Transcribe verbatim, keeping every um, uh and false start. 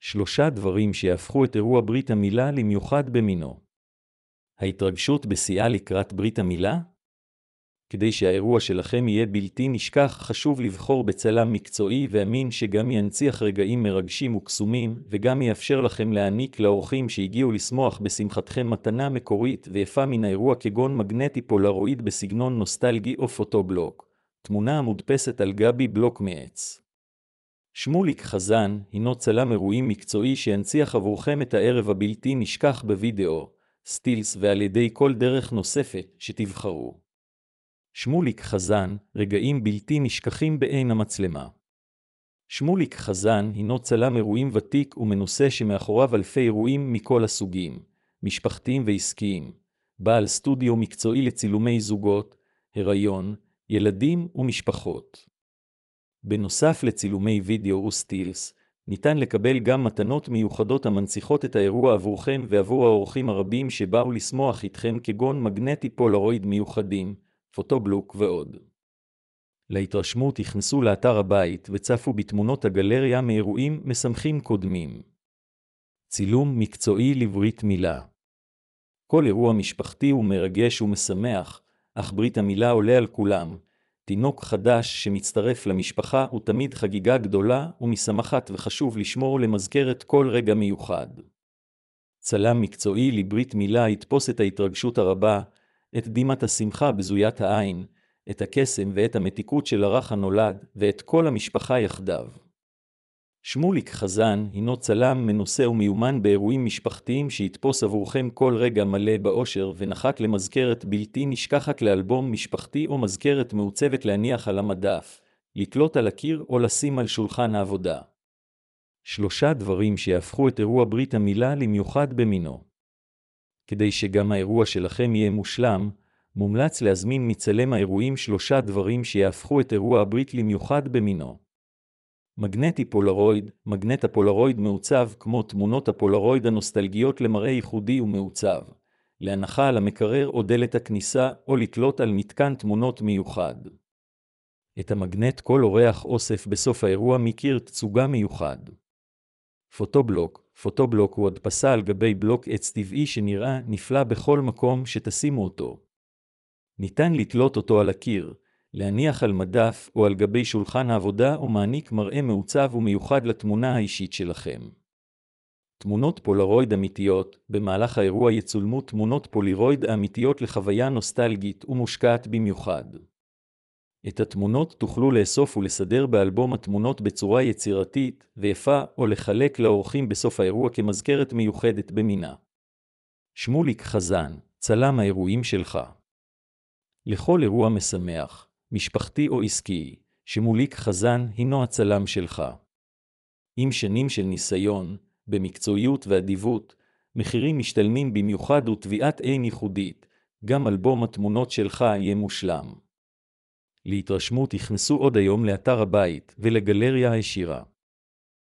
שלושה דברים שיהפכו את אירוע ברית המילה למיוחד במינו. ההתרגשות בשיאה לקראת ברית המילה? כדי שהאירוע שלכם יהיה בלתי נשכח, חשוב לבחור בצלם מקצועי ואמין שגם ינציח רגעים מרגשים וקסומים, וגם יאפשר לכם להעניק לאורחים שהגיעו לשמוח בשמחתכם מתנה מקורית ויפה מן האירוע, כגון מגנטי פולרואיד בסגנון נוסטלגי או פוטובלוק, תמונה המודפסת על גבי בלוק מעץ. שמוליק חזן הינו צלם אירועים מקצועי שינציח עבורכם את הערב הבלתי נשכח בווידאו, סטילס ועל ידי כל דרך נוספת שתבחרו. שמוליק חזן, רגעים בלתי נשכחים בעין המצלמה. שמוליק חזן הינו צלם אירועים ותיק ומנוסה שמאחוריו אלפי אירועים מכל הסוגים, משפחתיים ועסקיים, בעל סטודיו מקצועי לצילומי זוגות, הריון, ילדים ומשפחות. בנוסף לצילומי וידאו וסטילס, ניתן לקבל גם מתנות מיוחדות המנציחות את האירוע עבורכם ועבור האורחים הרבים שבאו לשמוח איתכם, כגון מגנטי פולרואיד מיוחדים, פוטובלוק ועוד. להתרשמות הכנסו לאתר הבית וצפו בתמונות הגלריה מאירועים משמחים קודמים. צילום מקצועי לברית מילה. כל אירוע משפחתי ומרגש ומשמח, אך ברית המילה עולה על כולם. תינוק חדש שמצטרף למשפחה הוא תמיד חגיגה גדולה ומשמחת, וחשוב לשמור למזכרת כל רגע מיוחד. צלם מקצועי לברית מילה יתפוס את ההתרגשות הרבה, את דימת השמחה בזוית העין, את הקסם ואת המתיקות של הרך הנולד, ואת כל המשפחה יחדיו. שמוליק חזן הינו צלם מנוסה ומיומן באירועים משפחתיים שיתפוס עבורכם כל רגע מלא באושר ונחת למזכרת בלתי נשכחת לאלבום משפחתי או מזכרת מעוצבת להניח על המדף, לקלוט על הקיר או לשים על שולחן העבודה. שלושה דברים שיהפכו את אירוע ברית המילה למיוחד במינו. כדי שגם האירוע שלכם יהיה מושלם, מומלץ להזמין מצלם האירועים שלושה דברים שיהפכו את אירוע הברית למיוחד במינו. מגנטי פולרואיד, מגנט הפולרואיד מעוצב כמו תמונות הפולרואיד הנוסטלגיות למראה ייחודי ומעוצב, להנחה על המקרר או דלת הכניסה או לתלות על מתקן תמונות מיוחד. את המגנט כל אורח אוסף בסוף האירוע מקיר תצוגה מיוחד. פוטובלוק, פוטובלוק הוא הדפסה על גבי בלוק עץ טבעי שנראה נפלא בכל מקום שתשימו אותו. ניתן לתלות אותו על הקיר, להניח על מדף או על גבי שולחן העבודה, ומעניק מראה מעוצב ומיוחד לתמונה האישית שלכם. תמונות פולרואיד אמיתיות, במהלך האירוע יצולמו תמונות פולרואיד אמיתיות לחוויה נוסטלגית ומושקעת במיוחד. את התמונות תוכלו לאסוף ולסדר באלבום התמונות בצורה יצירתית ויפה, או לחלק לאורחים בסוף האירוע כמזכרת מיוחדת במינה. שמוליק חזן, צלם האירועים שלך. לכל אירוע משמח, משפחתי או עסקי, שמוליק חזן הינו הצלם שלך. עם שנים של ניסיון, במקצועיות ואדיבות, מחירים משתלמים במיוחד וטביעת עין ייחודית, גם אלבום התמונות שלך יהיה מושלם. להתרשמות הכנסו עוד היום לאתר הבית ולגלריה הישירה.